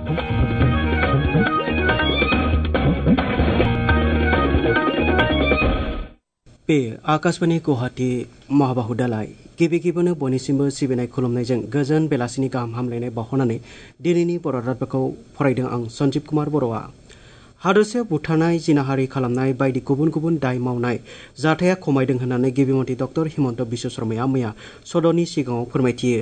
बे आकाशवाणी गुवाहाटी महाबाहु दालाय गिबि गिबियावनो बयनिसिमबो सिबिनाय खुलुमनायजों गोजोन बेलासिनि गाहाम हामलायनाय बावहरनानै दिनैनि बर' रादाबखौ फरायदों आं सन्जीब कुमार बर'आ। हादोरसायाव बुथारनाय जिनाहारि खालामनाय बायदि गुबुन गुबुन दाय मावनाय जाथाया खमायदों होननानै गिबि मन्थ्रि डक्टर हिमन्त बिश्व शर्माया मैया सदननि सिगाङाव फोरमायथियो।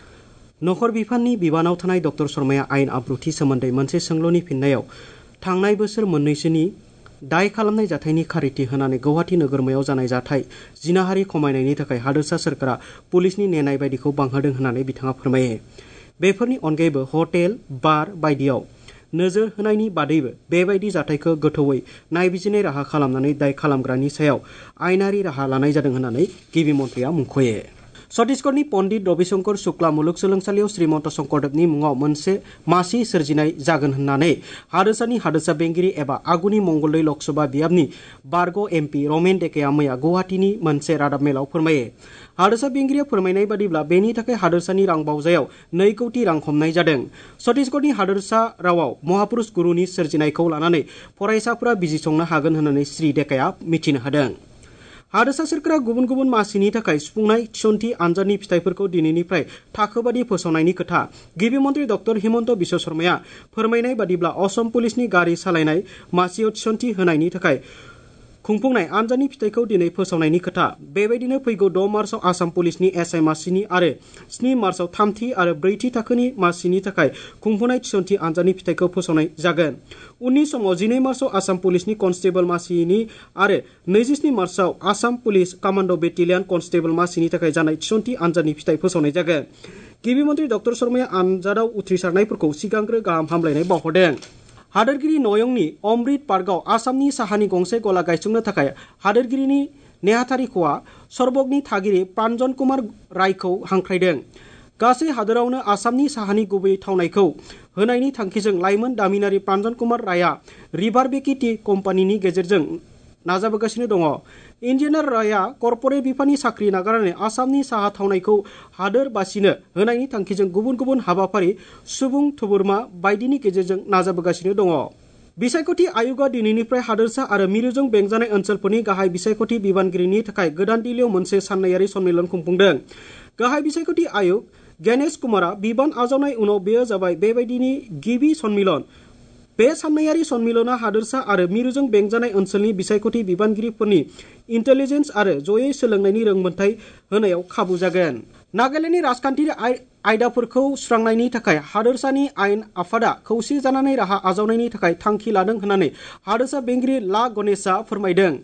नखर बिफाननि बिबानाव थानाय डक्टर शर्माया आयेन आब्रुथि सोमोन्दै मोनसे सोंलुनि फिननायाव थांनाय बोसोर मोननैसोनि दाय खालामनाय जाथायनि खारिथि होनानै गुवाहाटी नोगोरमायाव जानाय जाथाय जिनाहारि खमायनायनि थाखाय हादोरसा सोरखारा पुलिसनि नेनाय बायदिखौ बांहोदों होननानै बिथाङा फोरमायो। बेफोरनि अनगायैबो हटेल बार बायदियाव नोजोर होनायनि बादैबो बेबायदि जाथायखौ गोथौयै नायबिजिरनाय राहा खालामनानै दाय खालामग्रानि सायाव आयेनारि राहा लानाय जादों होननानै गिबि मन्थ्रिया मुंख'यो। छत्तीसगढ़नि पण्डित रविशंकर शुक्ला मुलुगसोलोंसालियाव श्रीमन्त शंकरदेवनि मुङाव मोनसे मासि सोरजिनाय जागोन होननानै हादोरसानि हादोरसा बेंगिरि एबा आगुनि मंगलदै लकसभा बियाबनि बारग' एमपि रमेन डेकाया मैया गुवाहाटीनि मोनसे रादाब मेलाव फोरमायो। हादोरसा बेंगिरिया फोरमायनाय बादिब्ला बेनि थाखाय हादोरसानि रां बावजायाव 2 कौटि रां हमनाय जादों। छत्तीसगढ़नि हादोरसा रावाव महापुरुष गुरुनि सोरजिनायखौ लानानै फरायसाफोरा बिजिरसंनो हागोन होननानै श्री डेकाया मिथिनो होदों। हादोरसा सोरखारा गुबुन गुबुन मासिनि थाखाय सुफुंनाय थिसनथि आनजादनि फिथायफोरखौ दिनैनिफ्राय थाखोबादि फोसावनायनि खोथा गिबि मन्थ्रि डक्टर हिमन्त बिश्व शर्माया फोरमायनाय बादिब्ला असम पुलिसनि गारि सालायनाय मासियाव थिसनथि होनायनि थाखाय खुंफुंनाय आनजादनि फिथायखौ दिनै फोसावनायनि खोथा। बेबायदिनो फैगौ 6 मार्चआव आसाम पुलिसनि एसआइ मासिनि आरो 7 मार्चआव 3थि आरो 4थि थाखोनि मासिनि थाखाय खुंफुंनाय थिसनथि आनजादनि फिथायखौ फोसावनाय जागोन। उननि समाव 12 मार्चआव आसाम पुलिसनि कनस्टेबल मासिनि आरो 27 मार्चआव Assam police command' battalion constable मासिनि थाखाय जानाय थिसनथि आनजादनि फिथाय फोसावनाय जागोन। गिबि मन्थ्रि डक्टर शर्माया आनजादाव उथ्रिसारनायफोरखौ सिगांग्रो गाहाम हामलायनाय बावहरदों। हादोरगिरि नयंनि अमृत पार्कआव आसामनि साहानि गंसे गला गायसंनो थाखाय हादोरगिरिनि नेहाथारिख'आ सरबगनि थागिरि प्रान्जन कुमार रायखौ हांख्रायदों। गासै हादोरावनो आसामनि साहानि गुबै थावनायखौ होनायनि थांखिजों लाइमोन दामिनारि प्रान्जन कुमार रायआ रिभार बेकि टी कम्पानिनि गेजेरजों नाजाबोगासिनो दङ। इन्जिनियार रायआ कर्परेट बिफाननि साख्रि नागारनानै आसामनि साहा थावनायखौ हादोरबासिनो होनायनि थांखिजों गुबुन गुबुन हाबाफारि सुबुं थुबुरमा बायदिनि गेजेरजों नाजाबोगासिनो दङ। बिसायख'थि आय'गआ दिनैनिफ्राय हादोरसा आरो मिरुजों बेंजानाय ओनसोलफोरनि गाहाय बिसायख'थि बिबानगिरिनि थाखाय गोदान दिल्लीयाव मोनसे साननैयारि सन्मेलन खुंफुंदों। गाहाय बिसायख'थि आय'ग गणेश कुमारआ बिबान आजावनाय उनाव बेयो जाबाय बेबायदिनि गिबि सन्मेलन। बे साननैयारि सन्मेलना हादोरसा आरो मिरुजों बेंजानाय ओनसोलनि बिसायख'थि बिबानगिरिफोरनि इन्टेलिजेन्स आरो जयै सोलोंनायनि रोंमोनथाय होनायाव खाबु जागोन। नागालेन्डनि राजखान्थियारि आयदाफोरखौ सुस्रांनायनि थाखाय हादोरसानि आयेन आफादा खौसे जानानै राहा आजावनायनि थाखाय थांखि लादों होननानै हादोरसा बेंगिरि ला गणेशआ फोरमायदों।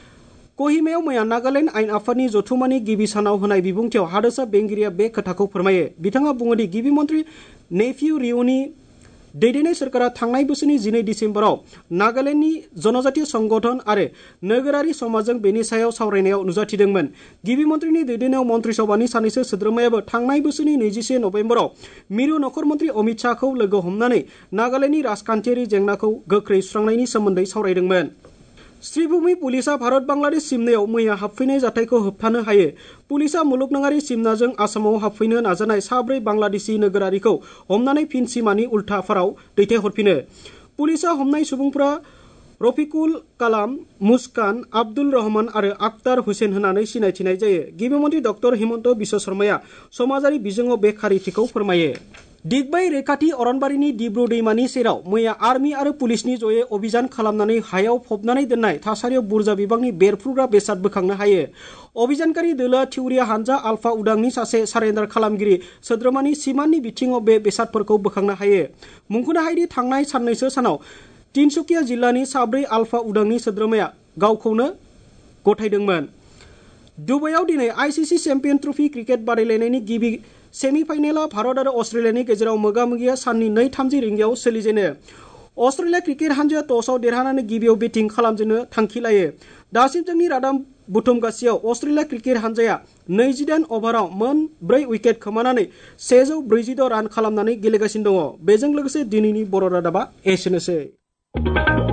कहिमायाव मैया नागालेन्ड आयेन आफादनि जथुम्मानि गिबि सानाव होनाय बिबुंथियाव हादोरसा बेंगिरिया बे खोथाखौ फोरमायो। बिथाङा बुङोदि गिबि मन्थ्रि नेफ्यू रिअ'नि दैदेननाय सोरखारा थांनाय बोसोरनि 12 दिसेम्बराव नागालेन्डनि जनजातीय संगठन आरो नोगोरारि समाजजों बेनि सायाव सावरायनायाव नुजाथिदोंमोन। गिबि मन्थ्रिनि दैदेननायाव मन्त्रि सभानि सानैसो सोद्रोमायाबो थांनाय बोसोरनि 21 नभेम्बराव मिरु नखर मन्त्रि अमित शाहखौ लोगो हमनानै नागालेन्डनि राजखान्थियारि जेंनाखौ गोख्रै सुस्रांनायनि सोमोन्दै सावरायदोंमोन। श्रीभूमि पुलिसआ भारत बांलादेश सिमनायाव मैया हाबफैनाय जाथायखौ होबथानो हायो। पुलिसआ मुलुगनाङारि सिमनाजों आसामाव हाबफैनो नाजानाय 4 बांलादेशी नोगोरारिखौ हमनानै फिन सिमानि उल्था फाराव दैथायहरफिनो। पुलिसआ हमनाय सुबुंफोरा रफिकुल कालाम, मुस्कान, आब्दुल रहमान आरो आख्तार हुसैन होननानै सिनायथिनाय जायो। गिबि मन्थ्रि डक्टर हिमन्त बिश्व शर्माया समाजारि बिजोङाव बे खारिथिखौ फोरमायो। दिगबाय रैखाथि अरनबारिनि दिब्रु दैमानि सेराव मैया आर्मि आरो पुलिसनि जयै अभियान खालामनानै हायाव फबनानै दोननाय थासारियाव बुरजा बिबांनि बेरफ्रुग्रा बेसाद बोखांनो हायो। अभियानकारि दोलोआ थिउरिया हानजा आलफा उदांनि सासे सारेन्डार खालामगिरि सोद्रोमानि सिमाननि बिथिङाव बे बेसादफोरखौ बोखांनो हायो। मुंख'नो हायोदि थांनाय साननैसो सानाव तिनसुकिया जिल्लानि 4 आलफा उदांनि सोद्रोमाया गावखौनो गथायदोंमोन। दुबाइआव दिनै आईसीसी चेम्पियन ट्रफी क्रिकेट बादायलायनायनि गिबि सेमिफाइनेलआ भारत आरो अस्ट्रेलियानि गेजेराव मोगा-मोगिया साननि 2:30 रिंगायाव सोलिजेनो। अस्ट्रेलिया क्रिकेट हानजाया टसआव देरहानानै गिबियाव बेटिं खालामजेननो थांखि लायो। दासिम जोंनि रादाब बुथुमगासेयाव अस्ट्रेलिया क्रिकेट हानजाया 28 अभाराव मोन 4 उइकेट खोमानानै 146 रान खालामनानै गेलेगासिनो दङ। बेजों लोगोसे दिनैनि बर' रादाबा एसेनोसै।